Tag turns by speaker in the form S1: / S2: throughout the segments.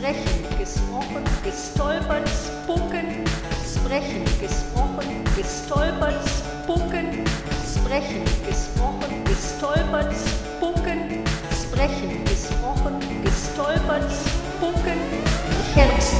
S1: sprechen, gesprochen, gestolpert, spucken, sprechen, gesprochen, gestolpert, spucken, sprechen, gesprochen, gestolpert, spucken, sprechen, gesprochen, gestolpert, spucken, Herzen.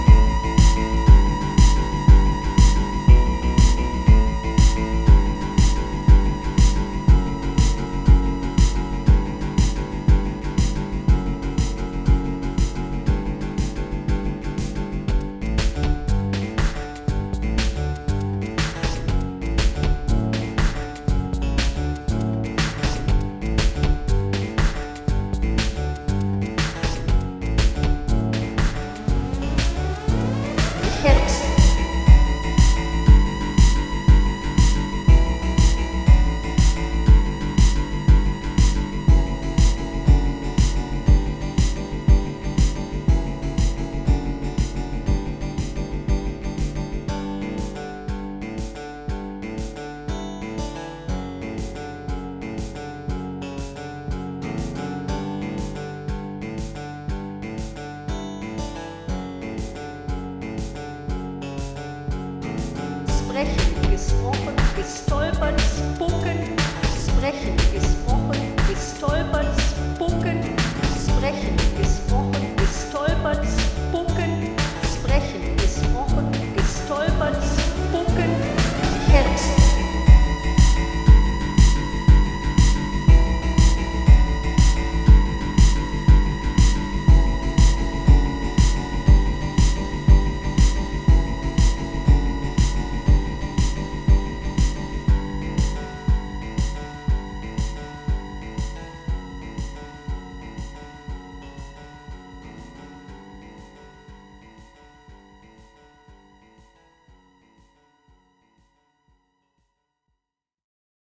S1: Sprechen, gesprochen, gestolpert, spucken, sprechen, gesprochen, gestolpert, spucken, sprechen,